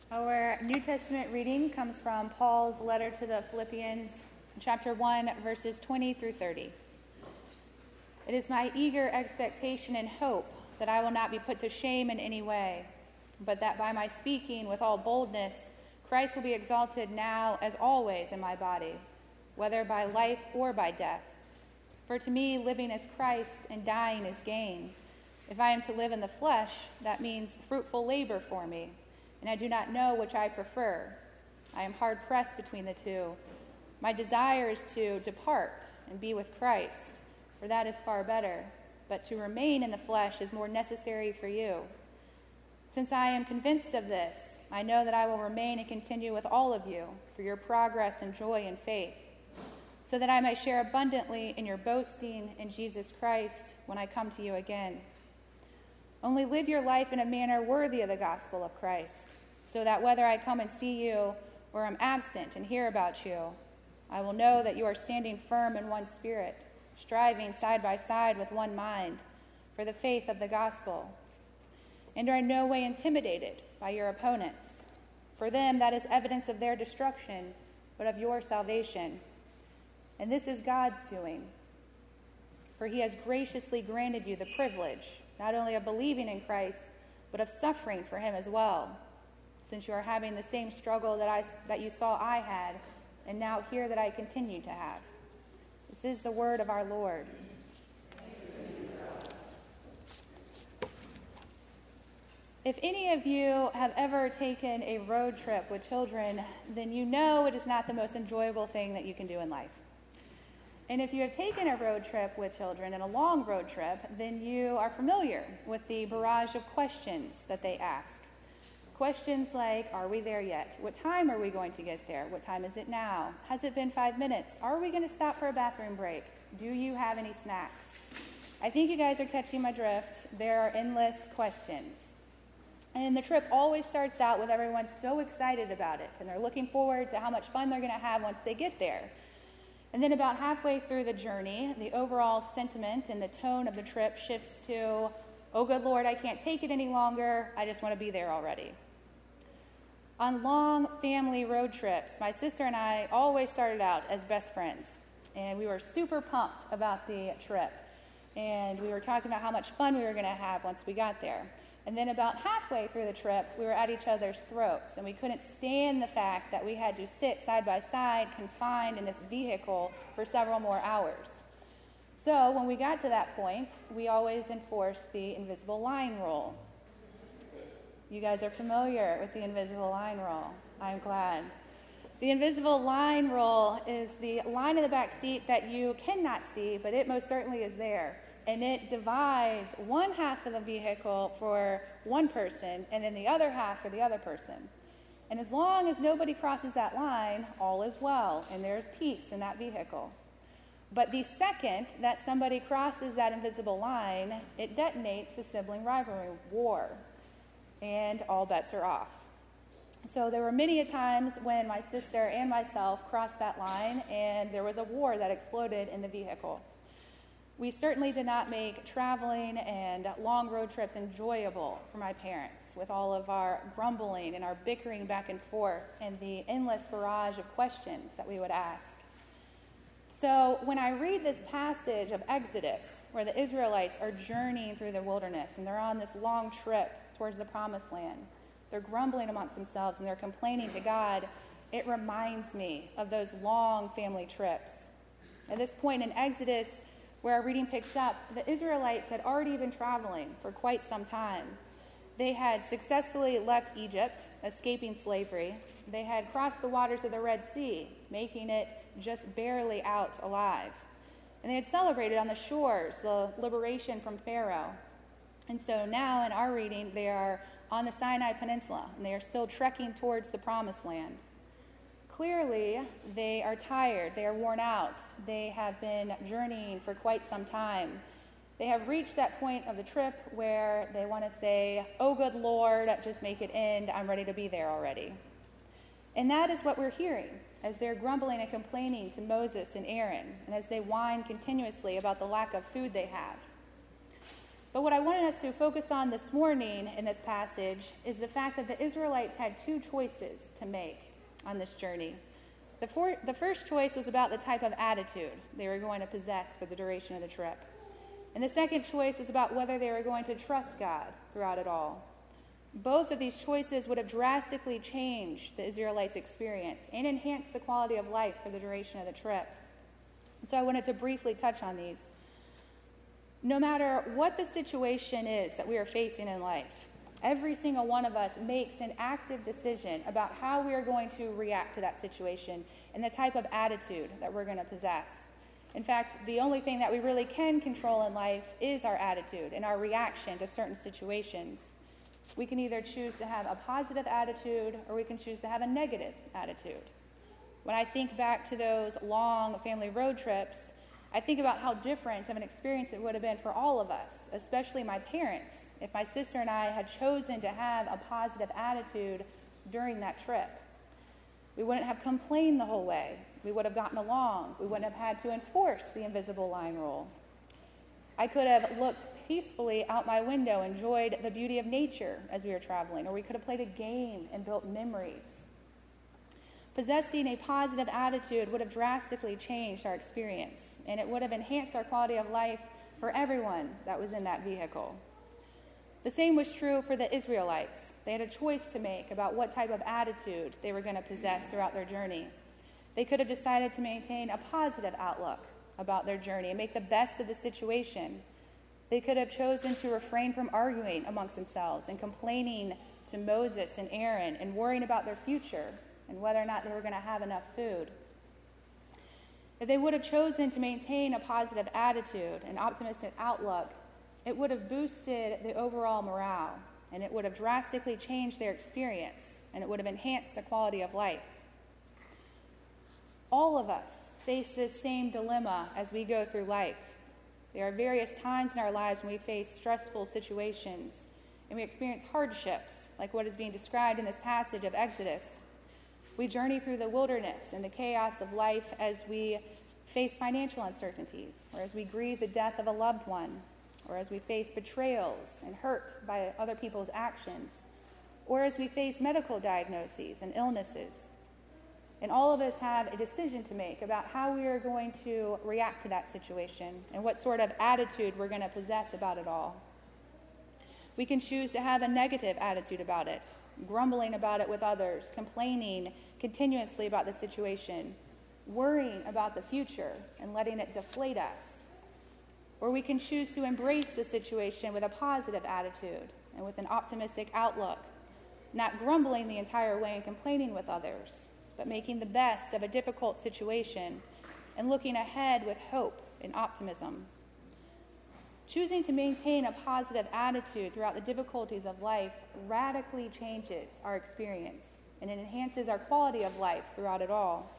Our New Testament reading comes from Paul's letter to the Philippians, chapter 1, verses 20 through 30. It is my eager expectation and hope that I will not be put to shame in any way, but that by my speaking with all boldness, Christ will be exalted now as always in my body, whether by life or by death. For to me, living is Christ and dying is gain. If I am to live in the flesh, that means fruitful labor for me, and I do not know which I prefer. I am hard-pressed between the two. My desire is to depart and be with Christ, for that is far better, but to remain in the flesh is more necessary for you. Since I am convinced of this, I know that I will remain and continue with all of you for your progress and joy and faith, so that I may share abundantly in your boasting in Jesus Christ when I come to you again. Only live your life in a manner worthy of the gospel of Christ, so that whether I come and see you or am absent and hear about you, I will know that you are standing firm in one spirit, striving side by side with one mind for the faith of the gospel, and are in no way intimidated by your opponents. For them, that is evidence of their destruction, but of your salvation. And this is God's doing, for he has graciously granted you the privilege not only of believing in Christ, but of suffering for him as well, since you are having the same struggle that you saw I had, and now hear that I continue to have. This is the word of our Lord. If any of you have ever taken a road trip with children, then you know it is not the most enjoyable thing that you can do in life. And if you have taken a road trip with children, and a long road trip, then you are familiar with the barrage of questions that they ask. Questions like, are we there yet? What time are we going to get there? What time is it now? Has it been 5 minutes? Are we going to stop for a bathroom break? Do you have any snacks? I think you guys are catching my drift. There are endless questions. And the trip always starts out with everyone so excited about it, and they're looking forward to how much fun they're going to have once they get there. And then about halfway through the journey, the overall sentiment and the tone of the trip shifts to, oh, good Lord, I can't take it any longer. I just want to be there already. On long family road trips, my sister and I always started out as best friends. And we were super pumped about the trip. And we were talking about how much fun we were going to have once we got there. And then about halfway through the trip, we were at each other's throats, and we couldn't stand the fact that we had to sit side by side, confined in this vehicle for several more hours. So when we got to that point, we always enforced the invisible line rule. You guys are familiar with the invisible line rule. I'm glad. The invisible line rule is the line in the back seat that you cannot see, but it most certainly is there. And it divides one half of the vehicle for one person and then the other half for the other person. And as long as nobody crosses that line, all is well, and there's peace in that vehicle. But the second that somebody crosses that invisible line, it detonates a sibling rivalry war, and all bets are off. So there were many a times when my sister and myself crossed that line, and there was a war that exploded in the vehicle. We certainly did not make traveling and long road trips enjoyable for my parents, with all of our grumbling and our bickering back and forth and the endless barrage of questions that we would ask. So when I read this passage of Exodus, where the Israelites are journeying through the wilderness and they're on this long trip towards the promised land, they're grumbling amongst themselves and they're complaining to God, it reminds me of those long family trips. At this point in Exodus, where our reading picks up, the Israelites had already been traveling for quite some time. They had successfully left Egypt, escaping slavery. They had crossed the waters of the Red Sea, making it just barely out alive. And they had celebrated on the shores the liberation from Pharaoh. And so now in our reading, they are on the Sinai Peninsula, and they are still trekking towards the Promised Land. Clearly, they are tired, they are worn out, they have been journeying for quite some time. They have reached that point of the trip where they want to say, oh good Lord, just make it end, I'm ready to be there already. And that is what we're hearing as they're grumbling and complaining to Moses and Aaron, and as they whine continuously about the lack of food they have. But what I wanted us to focus on this morning in this passage is the fact that the Israelites had two choices to make on this journey. The first choice was about the type of attitude they were going to possess for the duration of the trip. And the second choice was about whether they were going to trust God throughout it all. Both of these choices would have drastically changed the Israelites' experience and enhanced the quality of life for the duration of the trip. So I wanted to briefly touch on these. No matter what the situation is that we are facing in life, every single one of us makes an active decision about how we are going to react to that situation and the type of attitude that we're going to possess. In fact, the only thing that we really can control in life is our attitude and our reaction to certain situations. We can either choose to have a positive attitude or we can choose to have a negative attitude. When I think back to those long family road trips, I think about how different of an experience it would have been for all of us, especially my parents, if my sister and I had chosen to have a positive attitude during that trip. We wouldn't have complained the whole way. We would have gotten along. We wouldn't have had to enforce the invisible line rule. I could have looked peacefully out my window, enjoyed the beauty of nature as we were traveling, or we could have played a game and built memories. Possessing a positive attitude would have drastically changed our experience, and it would have enhanced our quality of life for everyone that was in that vehicle. The same was true for the Israelites. They had a choice to make about what type of attitude they were going to possess throughout their journey. They could have decided to maintain a positive outlook about their journey and make the best of the situation. They could have chosen to refrain from arguing amongst themselves and complaining to Moses and Aaron and worrying about their future and whether or not they were going to have enough food. If they would have chosen to maintain a positive attitude and optimistic outlook, it would have boosted the overall morale, and it would have drastically changed their experience, and it would have enhanced the quality of life. All of us face this same dilemma as we go through life. There are various times in our lives when we face stressful situations, and we experience hardships, like what is being described in this passage of Exodus. We journey through the wilderness and the chaos of life as we face financial uncertainties, or as we grieve the death of a loved one, or as we face betrayals and hurt by other people's actions, or as we face medical diagnoses and illnesses. And all of us have a decision to make about how we are going to react to that situation and what sort of attitude we're going to possess about it all. We can choose to have a negative attitude about it, grumbling about it with others, complaining continuously about the situation, worrying about the future and letting it deflate us. Or we can choose to embrace the situation with a positive attitude and with an optimistic outlook, not grumbling the entire way and complaining with others, but making the best of a difficult situation and looking ahead with hope and optimism. Choosing to maintain a positive attitude throughout the difficulties of life radically changes our experience, and it enhances our quality of life throughout it all.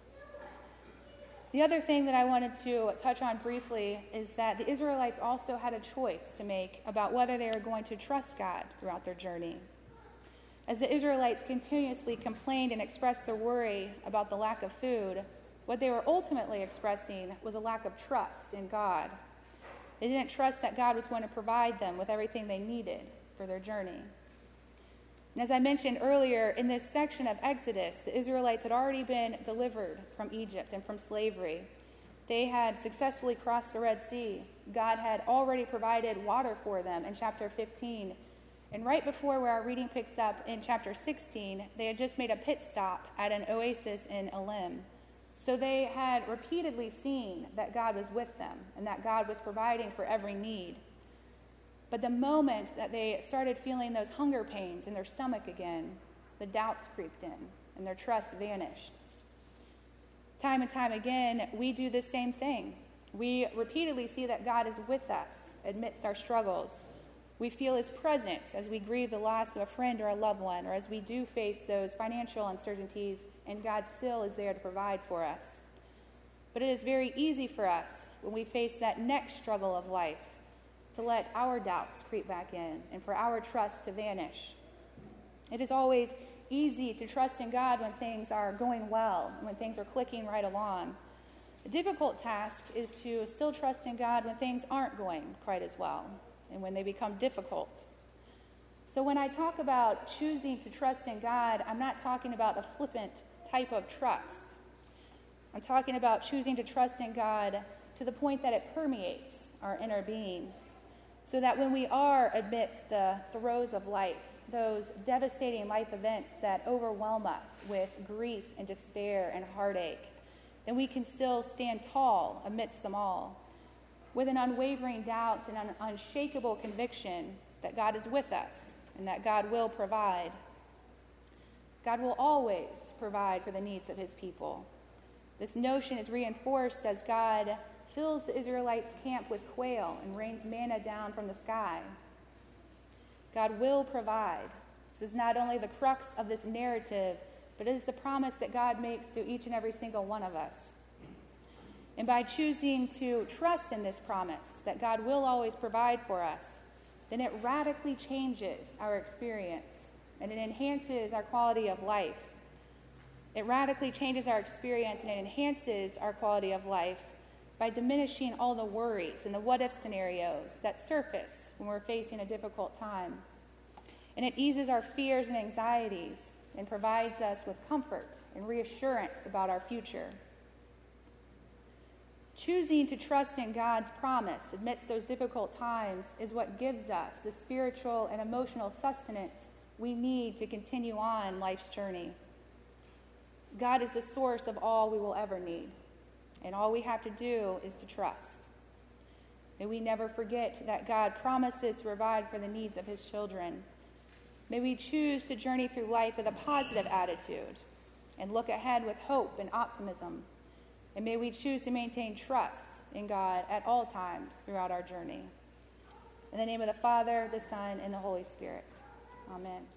The other thing that I wanted to touch on briefly is that the Israelites also had a choice to make about whether they were going to trust God throughout their journey. As the Israelites continuously complained and expressed their worry about the lack of food, what they were ultimately expressing was a lack of trust in God. They didn't trust that God was going to provide them with everything they needed for their journey. And as I mentioned earlier, in this section of Exodus, the Israelites had already been delivered from Egypt and from slavery. They had successfully crossed the Red Sea. God had already provided water for them in chapter 15. And right before where our reading picks up in chapter 16, they had just made a pit stop at an oasis in Elim. So they had repeatedly seen that God was with them and that God was providing for every need. But the moment that they started feeling those hunger pains in their stomach again, the doubts creeped in and their trust vanished. Time and time again, we do the same thing. We repeatedly see that God is with us amidst our struggles. We feel his presence as we grieve the loss of a friend or a loved one, or as we do face those financial uncertainties, and God still is there to provide for us. But it is very easy for us, when we face that next struggle of life, to let our doubts creep back in and for our trust to vanish. It is always easy to trust in God when things are going well, when things are clicking right along. The difficult task is to still trust in God when things aren't going quite as well. and when they become difficult. So when I talk about choosing to trust in God, I'm not talking about a flippant type of trust. I'm talking about choosing to trust in God to the point that it permeates our inner being, so that when we are amidst the throes of life, those devastating life events that overwhelm us with grief and despair and heartache, then we can still stand tall amidst them all, with an unwavering doubt and an unshakable conviction that God is with us and that God will provide. God will always provide for the needs of his people. This notion is reinforced as God fills the Israelites' camp with quail and rains manna down from the sky. God will provide. This is not only the crux of this narrative, but it is the promise that God makes to each and every single one of us. And by choosing to trust in this promise that God will always provide for us, then it radically changes our experience and it enhances our quality of life. It radically changes our experience and it enhances our quality of life by diminishing all the worries and the what-if scenarios that surface when we're facing a difficult time. And it eases our fears and anxieties and provides us with comfort and reassurance about our future. Choosing to trust in God's promise amidst those difficult times is what gives us the spiritual and emotional sustenance we need to continue on life's journey. God is the source of all we will ever need, and all we have to do is to trust. May we never forget that God promises to provide for the needs of his children. May we choose to journey through life with a positive attitude and look ahead with hope and optimism. And may we choose to maintain trust in God at all times throughout our journey. In the name of the Father, the Son, and the Holy Spirit. Amen.